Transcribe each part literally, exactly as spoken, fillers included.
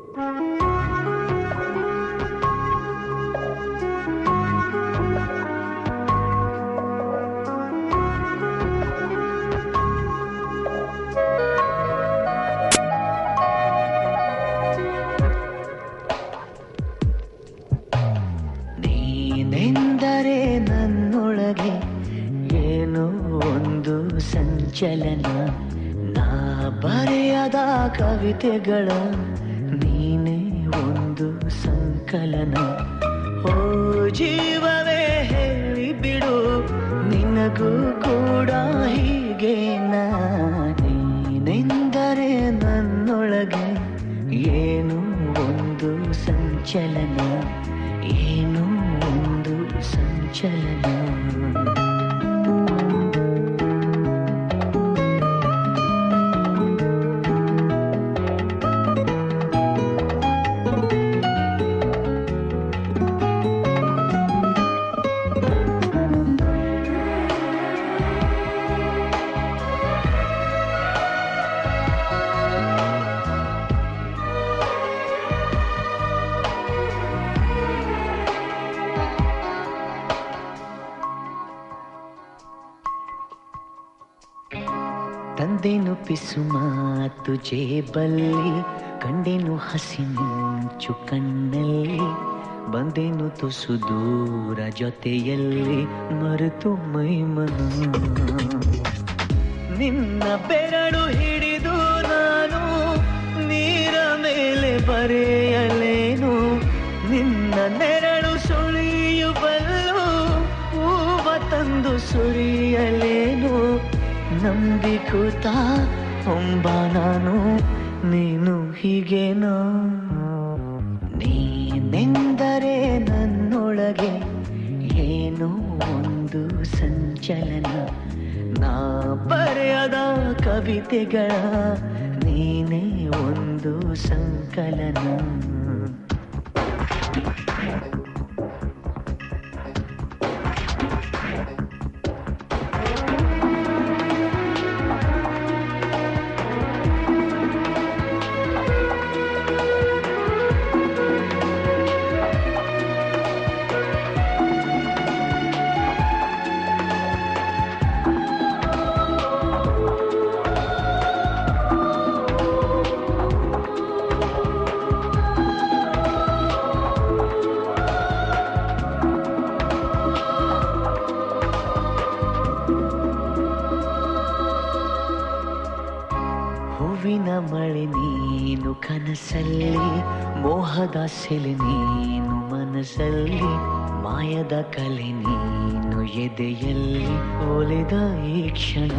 ನೀನೆಂದರೆ ನನ್ನೊಳಗೆ ಏನೋ ಒಂದು ಸಂಚಲನ, ನಾ ಬರೆಯದ ಕವಿತೆಗಳ ನೀನೇ ಒಂದು ಸಂಕಲನ. ಓ ಜೀವವೇ ಹೇಳಿಬಿಡು, ನಿನಗೂ ಕೂಡ ಹೀಗೇನಾ? ನೀನೆಂದರೆ ನನ್ನೊಳಗೆ ಏನೋ ಒಂದು ಸಂಚಲನ, ಏನೋ ಒಂದು ಸಂಚಲನ. ತಂದೆನು ಪಿಸು ಮಾತು ಜೇಬಲ್ಲಿ, ಕಂಡೆನು ಹಸಿ ಮಿಂಚು ಕಣ್ಣಲ್ಲಿ, ಬಂದೆನು ತುಸು ದೂರ ಜೊತೆಯಲ್ಲಿ, ಮರೆತು ಮೈಮನ. ನಿನ್ನ ಬೆರಳು ಹಿಡಿದು ನಾನು ನೀರ ಮೇಲೆ ಬರೆಯಲೇನು, ನಿನ್ನ ನೆರಳು ಸುಳಿಯುವಲ್ಲು ಹೂವ ತಂದು ಸುರಿಯಲೇನು. ನಂಬಿ ಕೂತ ಹೊಂಬ ನಾನು, ನೀನು ಹೀಗೇನೋ? ನೀನೆಂದರೆ ನನ್ನೊಳಗೆ ಏನೋ ಒಂದು ಸಂಚಲನ, ನಾ ಬರೆಯದ ಕವಿತೆಗಳ ನೀನೇ ಒಂದು ಸಂಕಲನ. ಹೂವಿನ ಮಳೆ ನೀನು ಕನಸಲ್ಲಿ, ಮೋಹದ ಸೆಲೆ ನೀನು ಮನಸ್ಸಲ್ಲಿ, ಮಾಯದ ಕಲೆ ನೀನು ಎದೆಯಲ್ಲಿ, ಒಲಿದ ಈ ಕ್ಷಣ.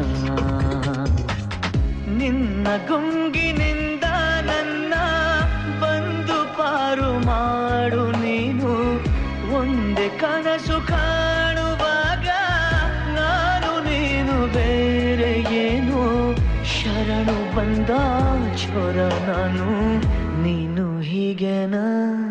ನಿನ್ನ ಗುಂಗಿನಿಂದ ನನ್ನ ಬಂದು ಪಾರು ಮಾಡು ನೀನು, ಒಂದೇ ಕನಸು ಕಾಣುವಾಗ ನಾನು ನೀನು ಬೇರೆ ಏನು. ಶರಣು ಬಂದ ಚೋರ ನಾನು, ನೀನು ಹೀಗೇನಾ?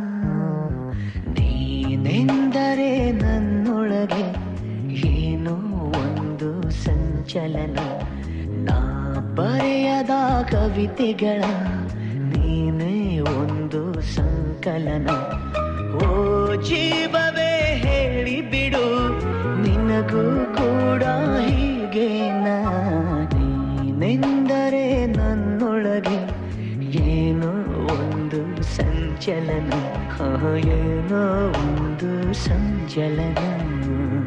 ನೀನೆಂದರೆ ನನ್ನೊಳಗೆ ಏನೋ ಒಂದು ಸಂಚಲನ, ನಾ ಬರೆಯದ ಕವಿತೆಗಳ ನೀನೇ ಒಂದು ಸಂಕಲನ. ಓ ಜೀವವೇ ಹೇಳಿಬಿಡು, ನಿನಗೂ ಕೂಡ ಹೀಗೇನಾ? ನೀನೆಂದರೆ ನನ್ನೊಳಗೆ ಏನೋ ಒಂದು ಸಂಚಲನ, ಏನೋ ಒಂದು ಸಂಚಲನ.